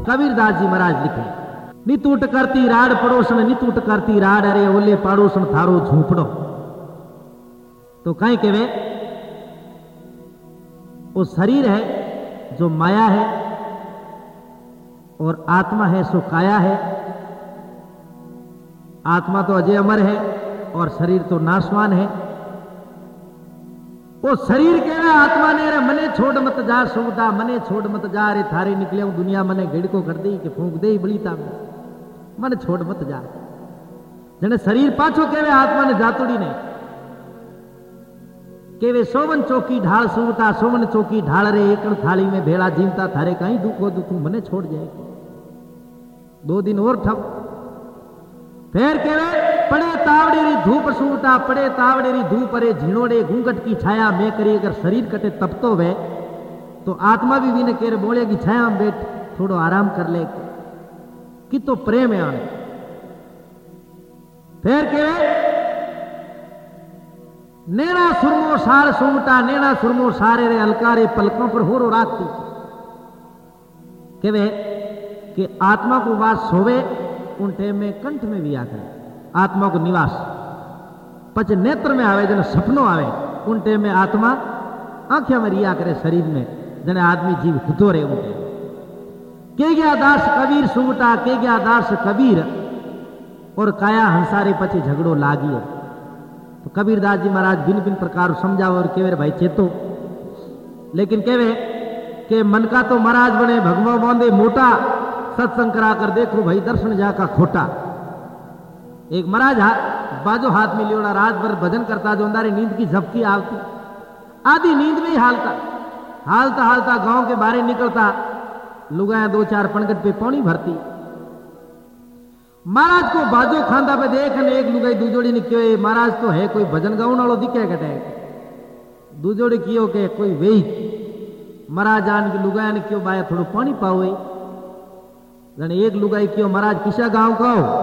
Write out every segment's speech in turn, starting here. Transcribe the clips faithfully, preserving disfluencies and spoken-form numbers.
कबीरदास जी महाराज लिखे, नितूट करती राड पड़ोसन नितूट करती राड, अरे ओले पड़ोसन थारो झूपड़ो। तो कहीं केवे वो शरीर है जो माया है और आत्मा है सो काया है। आत्मा तो अजय अमर है और शरीर तो नाशवान है। वो शरीर कह रहा आत्मा ने, अरे मने छोड़ मत जा सुवता, मने छोड़ मत जा, अरे थारे निकले दुनिया मने घेड़ को कर दी कि फूंक दे बड़ी ताम, मन छोड़ मत जा। जने शरीर पाछो केवे आत्मा ने जातोड़ी नहीं केवे सोवन चौकी ढाल सुवता, सोवन चौकी ढाल रे एकड़ थाली में भेड़ा जीवता, थारे कहीं दुखो दुखू मने छोड़ जाए। दो दिन और ठप फिर केवे पड़े तावड़ेरी धूप सूटा, पड़े तावड़ेरी धूप अरे झिनोड़े घूंघट की छाया में करी। अगर शरीर कटे तब तो वे तो आत्मा भी भी ने केरे बोलेगी छाया में बैठ थोड़ो आराम कर ले कि तो प्रेम है आने। फिर केवे नैना सुरमो सार सूटा, नैना सुरमो सारे रे अलकारे पलकों पर होरो राखती। केवे कि आत्मा को वास सोवे उन टेम में कंठ में भी आकर आत्मा को निवास, पच नेत्र में आवे जने सपनों आवे उन टेम में आत्मा आंखें में रिया करे शरीर में, जने आदमी जीव हुतो रहे उन टेम। के गया दास कबीर सुवटा, के गया दास कबीर और काया हंसारे पचे झगड़ो लागियो। तो कबीरदास जी महाराज भिन्न भिन्न प्रकार समझाओ और केवे भाई चेतो, लेकिन केवे के मन का तो महाराज बने भगवा बांधे मोटा, सत्संग करा कर देखो भाई दर्शन जा का खोटा। एक महाराज हा, बाजो हाथ में लियोड़ा रात भर भजन करता, जो अंधारे नींद की झपकी आवती, आधी नींद में ही हालता हालता हालता गांव के बाहर निकलता, लुगाया दो चार पनगट पे पानी भरती। महाराज को बाजो खांदा पे देख ने एक लुगाई दूजोड़ी ने क्यों, महाराज तो है कोई भजन गाउन वालों दिखे कटे, दूजोड़ी कियो के कोई वेई। महाराज आन की लुगाया ने क्यों बाया थोड़ो पानी पाओ, जने एक लुगाई क्यों महाराज किसा गांव का हो,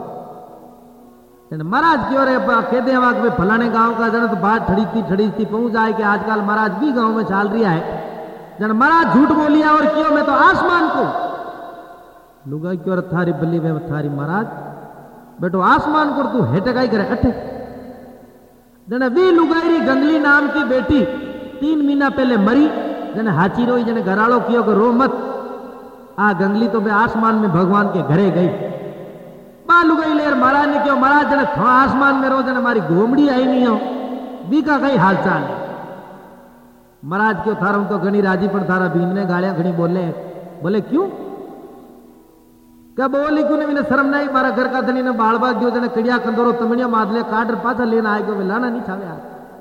महाराज क्यों रे कहते हैं फलाने गांव का, जने तो बात ठड़ी थी ठड़ी थी पहुंच जाए कि आजकल महाराज भी गांव में चाल रहा है। जन महाराज झूठ बोलिया और क्यों मैं तो आसमान को, लुगाई क्यों थारी बल्ली में थारी महाराज बेटो आसमान को तू हेटकाई करे अठे। जने वी लुगाई गंगली नाम की बेटी तीन महीना पहले मरी, जने हाची रोई, जने घरालो कियो कि रो मत, आ गंगली तो मैं आसमान में भगवान के घरे गई। बा लुगाई लेर महाराज ने क्यों, महाराज जने थो आसमान में रो, जने हमारी घोमड़ी आई नहीं हो, बी का कई हाल चाल है। महाराज क्यों थारा तो घनी राजी पर थारा भीम ने गालियां घनी बोले, बोले क्यों क्या बोली क्यों ने शर्म नहीं, मारा घर का धनी ने बाल बाग जो जने कड़िया कंदोरो तमड़िया मादले काट पाछा लेना आएगा, वे लाना नहीं छावे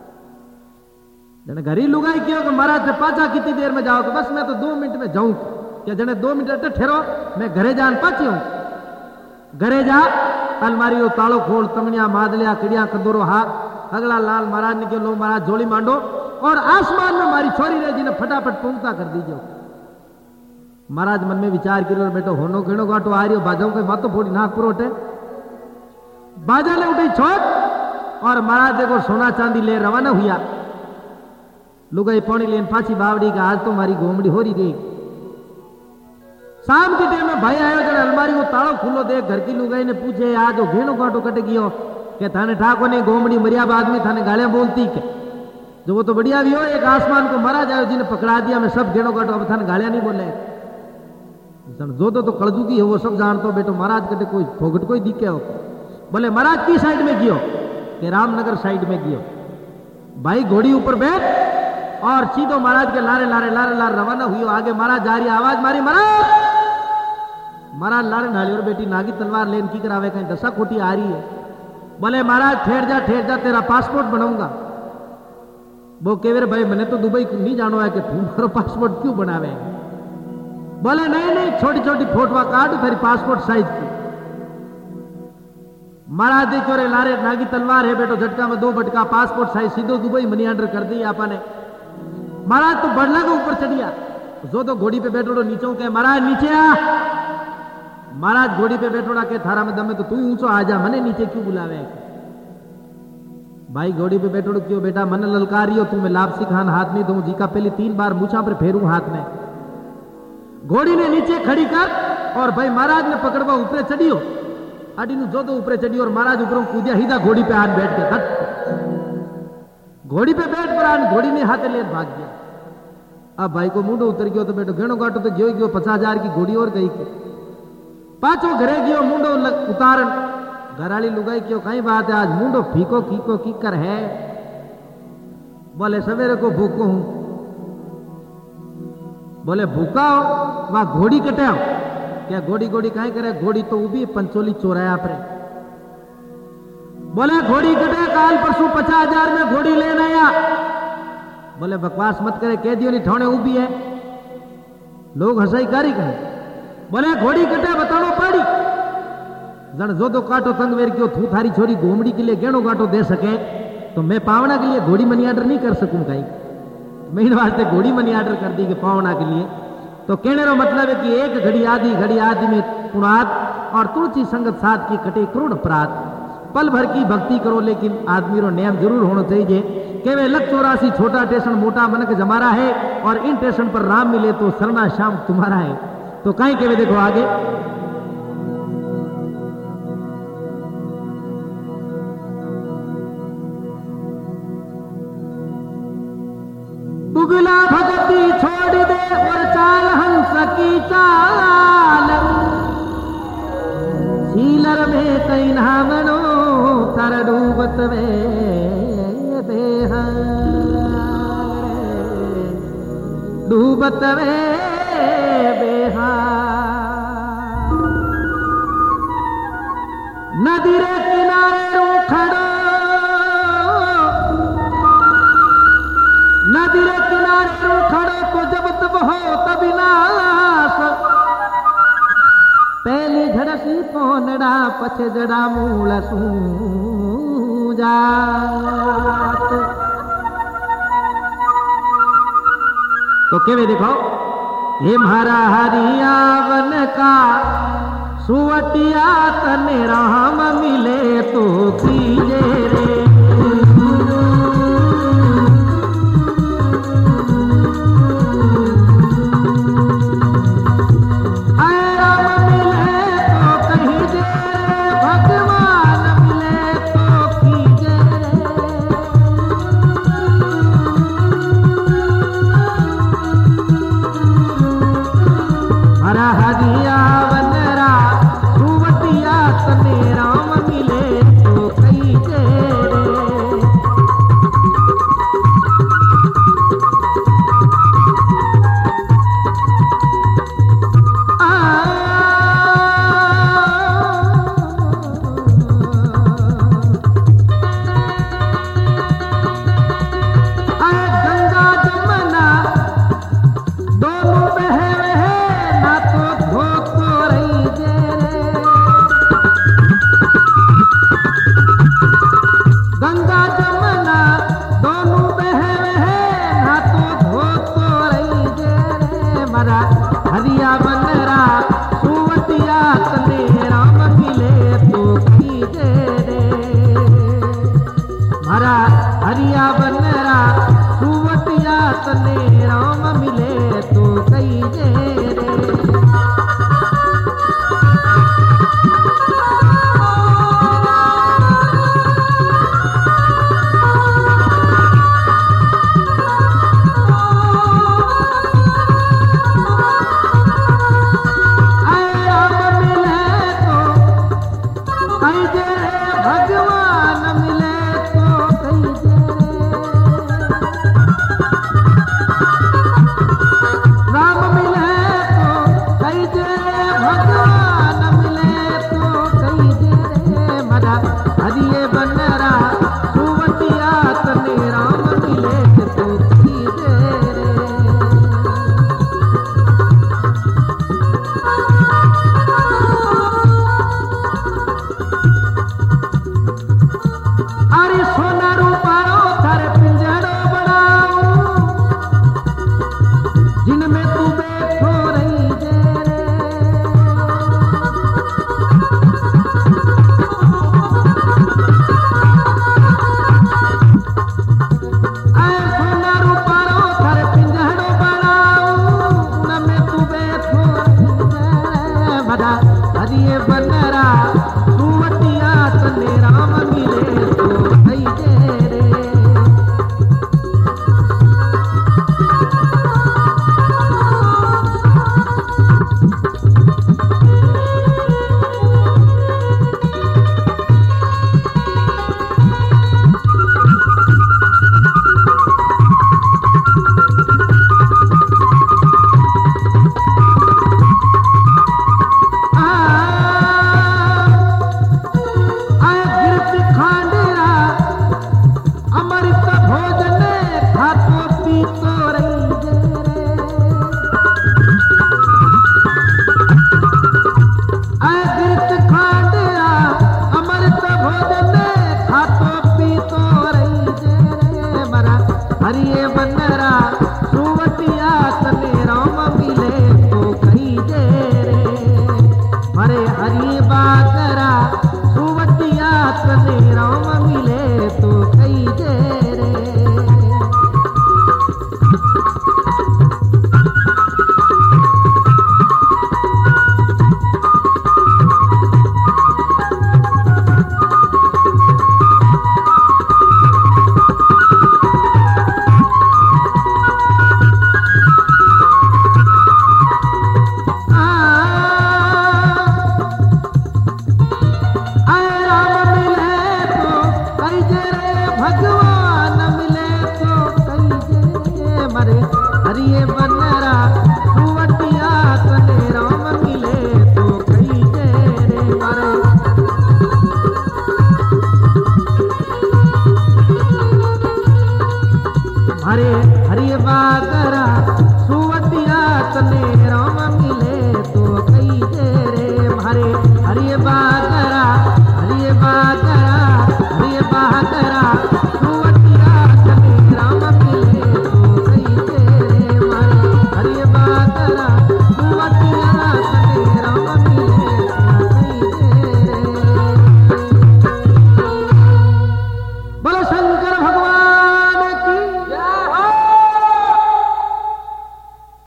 जने घरी लुगाई क्यों कि महाराज पाछा कितनी देर में जाओ, तो बस मैं तो दो मिनट में जाऊं, क्या जने दो मिनट ठहरो मैं घरे जान पाची हूं। घरे जा अलमारी वो तालो खोल, तमड़िया मादलिया कड़िया कंदोरो हाथ अगला लाल महाराज ने क्यों लो महाराज जोड़ी मांडो और आसमान में मारी छोरी रहे जिन्हें फटाफट पहुंचता कर दीजिए। महाराज मन में विचार करो बेटो होनो घेणो गाटो आ रही बाजाओं के मातो फोड़ी नाक पुरोटे, बाजा ले उठी छोट और महाराज देखो सोना चांदी ले रवाना हुआ। लुगाई पानी लेन पाछी बावड़ी का आज तो मारी घोमड़ी हो रही गई। शाम के टाइम में भाई आयो जने अलमारी को तालो खुलो देख घर की लुगाई ने पूछे आज घेणो गाटो कट गयो के थाने ठाको ने घोमड़ी मरिया बाद में थाने गालियां बोलती के, जो वो तो बढ़िया भी हो एक आसमान को महाराज आयो जिन्हें पकड़ा दिया मैं सब घेणो गाटो अब थाने गालियां नहीं बोले। जो तो, तो कड़जूगी है वो सब जानतो बेटो, महाराज कटे कोई फोगट कोई दिखे हो। बोले महाराज की साइड में गियो कि रामनगर साइड में गियो। भाई घोड़ी ऊपर बैठ और सीधो महाराज के लारे लारे लारे लारे रवाना हुई। आगे महाराज जा रही आवाज मारी महाराज महाराज लारे नाली और बेटी नागी तलवार लेन की करावे कहीं दशा खोटी आ रही है। बोले महाराज ठहर जा ठहर जा तेरा पासपोर्ट बनाऊंगा। वो केवेर भाई मैंने तो दुबई नहीं जानो है कि तुम्हारा पासपोर्ट क्यों बनावे। बोले नहीं नहीं छोटी छोटी फोटो काट तेरी पासपोर्ट साइज की। महाराज देखो रे लारे नागी तलवार है बेटो झटका में दो बटका पासपोर्ट साइज सीधो दुबई मनी ऑर्डर कर दी आपने। महाराज तो बड़ला के ऊपर चढ़िया जो तो घोड़ी पे बैठो नीचे के महाराज नीचे आ। महाराज घोड़ी पे बैठोड़ा के थारा में दमे तो तू ऊंचो आ जा मने नीचे क्यों बुलावे। भाई घोड़ी पे बैठोड़ो क्यों बेटा मन ललकारियो तू मैं लापसी खान हाथ नहीं दूं जी का पहले तीन बार मूछा पर फेरू हाथ में। घोड़ी ने नीचे खड़ी कर और भाई महाराज ने पकड़वा ऊपरे चढ़ियो अडी नु जो तो ऊपरे चढ़ियो और महाराज ऊपर कूदिया सीधा घोड़ी पे आन बैठ गया घोड़ी पे बैठ पर आन घोड़ी ने हाथे ले भाग गया। अब भाई को मुंडो उतर गयो तो बेटो घेणो काटो तो गयो गयो पचास हजार की घोड़ी और गई पाछो घरे गयो मुंडो उतारन घराली लुगाई क्यों कई बात है आज मुंडो फीको कीको कीकर है बोले सवेरे को भूखो हूं बोले भूखा हो वह घोड़ी कटाओ क्या घोड़ी घोड़ी कहीं करे घोड़ी तो उभी पंचोली चोराया पर बोले घोड़ी कटे काल परसों पचास हजार में घोड़ी लेने आया बोले बकवास मत करे कह दियो नहीं ठौने उभी है लोग हंसाई कारी कहे बोले घोड़ी कटे बतानो पड़ी जन जो तो काटो तंगवेर क्यों थू थारी छोरी घोमड़ी के लिए गेणो काटो दे सके तो मैं पावना के लिए घोड़ी मनी आर्डर नहीं कर सकूं कहीं मैं इन वास्ते घोड़ी मनी आर्डर कर दी कि पावना के लिए तो कहने का मतलब है कि एक घड़ी आदि घड़ी आदि में पुणाद और तुलसी संगत साथ की कटे करोड़ अपराध पल भर की भक्ति करो लेकिन आदमी रो नियम जरूर होना चाहिए केवे लख चौरासी छोटा स्टेशन मोटा मनक जमारा है और इन स्टेशन पर राम मिले तो सरना शाम तुम्हारा है। तो कहीं केवे देखो आगे बुगला भगती छोड़ दे और चाल हंस की चाल सीलर में कई नामनो तर डूबत वे बेहाल डूबत वे बेहाल नदी रे किनारे रू खड़ो नदी रे किनारे रू खड़ो तो जब तब हो तभी नाश पहली झड़सी पोनड़ा पछे जड़ा मूल सूजात। तो केवे देखो हे म्हारा हरियावन का सुवटिया तने राम मिले तो कीजे रे हरिया बनरा